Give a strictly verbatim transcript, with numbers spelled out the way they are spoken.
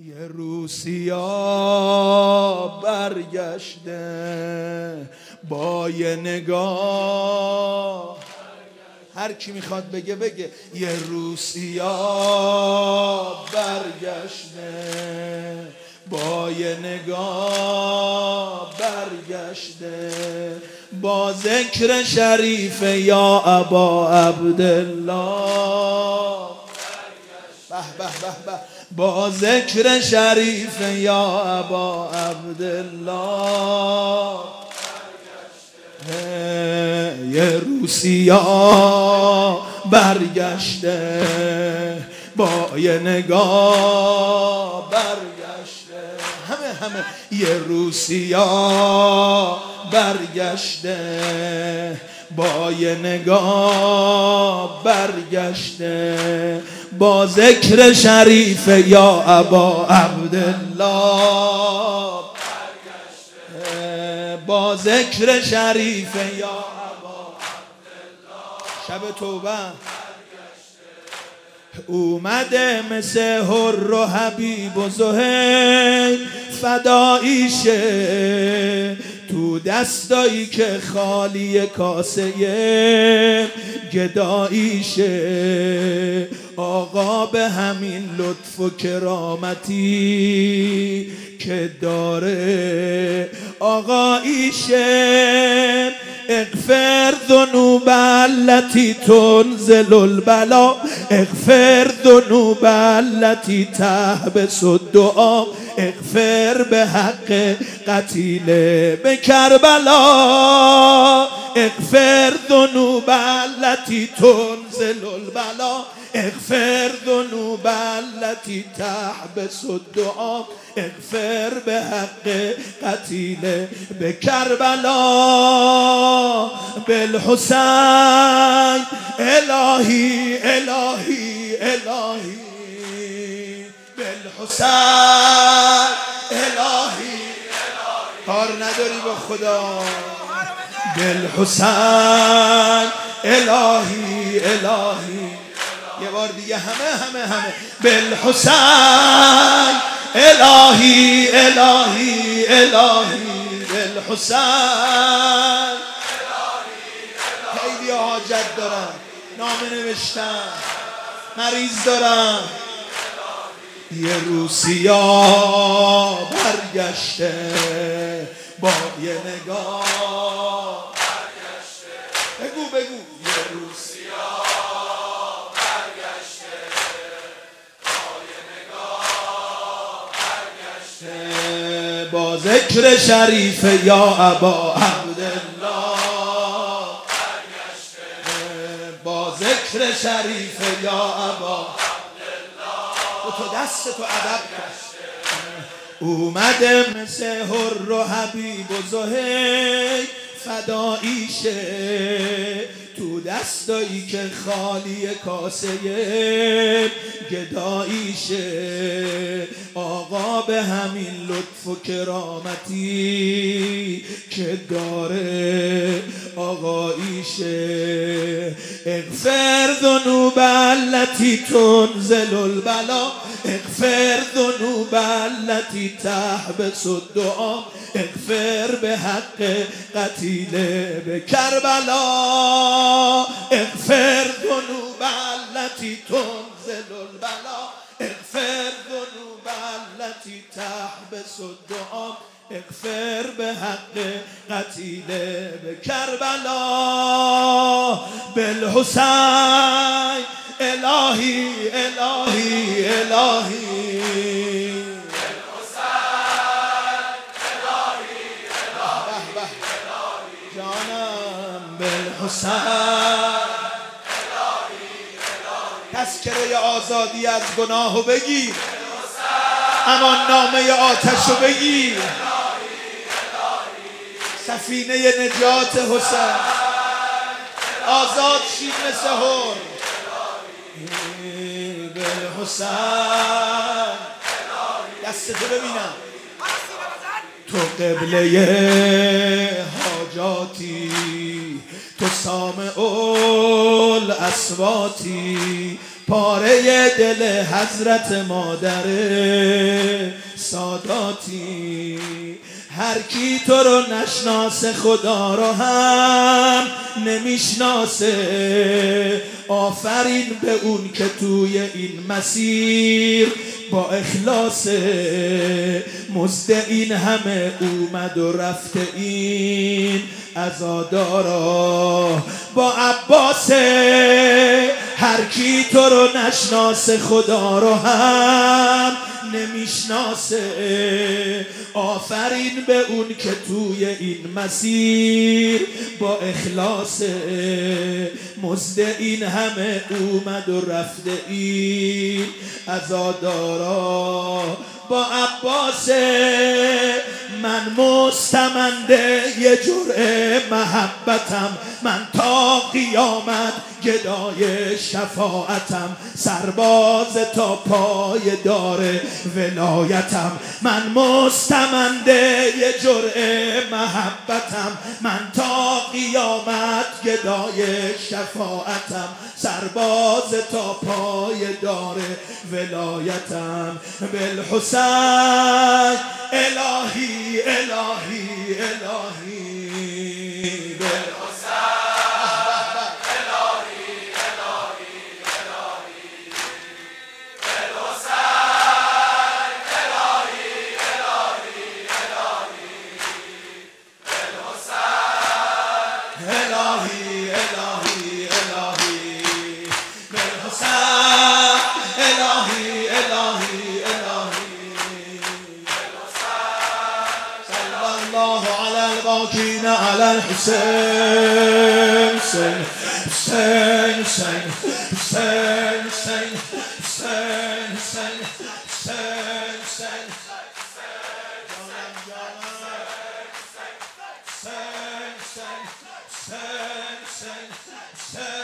یه روسیا برگشته با یه نگاه، هر کی میخواد بگه بگه. یه روسیا برگشته با یه نگاه برگشته، با ذکر شریف یا ابا عبدالله، به به به به، با ذکر شریف یا ابا عبدالله. یه روسیا برگشته با یه نگاه برگشته، همه همه. یه روسیا برگشته با یه نگاه برگشته، با ذکر شریف یا ابا عبدالله، با ذکر شریف یا ابا عبدالله. شب توبه اومده مثل حر و حبیب و زهیر فداییشه، تو دستایی که خالی کاسه گداییشه. آقا به همین لطف و کرامتی که داره آقاییشه، اغفر ذنوب التي تنزل البلا، اغفر ذنوب التي تحبس الدعا، اغفر به حق قتیل به کربلا، اغفر ذنوب التي تنزل البلا، اغفر ذنوب التي تحبس الدعا، اغفر به حق قتیل به کربلا. بالحسین الهی الهی الهی، بالحسین الهی. کار نداری با خدا. بالحسین الهی الهی. یه بار دیگه همه همه همه. بالحسین الهی الهی الهی، بالحسین. خیلی حاجت دارن، نامه نوشتن، مریض دارن. یه روسیا برگشته با یه نگاه برگشته. بگو بگو. یه روسیا برگشته با یه نگاه برگشته، با ذکر شریف یا ابا عبدالله برگشته، با ذکر شریف یا ابا تو دست تو ادب کشته. اومده مثل حر و حبیب و زهیر فداییشه، تو دستایی که خالی کاسه گداییشه. آقا به همین لطف و کرامتی که داره آقاییشه، اغفر ذنوب التي تنزل البلا، اغفر ذنوب التي تحبس الدعا، اغفر به حق قتیل به کربلا، اغفر ذنوب التي تنزل البلا، اغفر ذنوب التي تحبس الدعا، اغفر به حق قتیل به کربلا. بالحسین الهی الهی الهی، حسین تذکره آزادی از گناهو بگیر، امان نامه آتشو بگیر، سفینه نجات حسین. آزاد شید مثل حر. بالحسین دستتو ببینم. تو قبله حاجاتی، تو سامع الاصواتی، پاره دل حضرت مادره ساداتی. هر کی تو رو نشناسه خدا رو هم نمیشناسه. آفرین به اون که توی این مسیر با اخلاصه. مزد این همه اومد و رفته این عزادارا با عباسه. هر کی تو رو نشناسه خدا رو هم نمیشناسه. آفرین به اون که توی این مسیر با اخلاصه. مزد این همه اومد و رفته این عزادارا با عباسه. من مستمنده یه جرعه محبتم، من تا قیامت گدای شفاعتم. سرباز تا پای دار ولایتم. من مستمنده یه جرعه محبتم، من تا قیامت گدای شفاعتم. سرباز تا پای دار ولایتم. بالحسین الهی الهی الهی الباقين على الحسين حسين حسين حسين حسين حسين حسين حسين حسين حسين حسين حسين حسين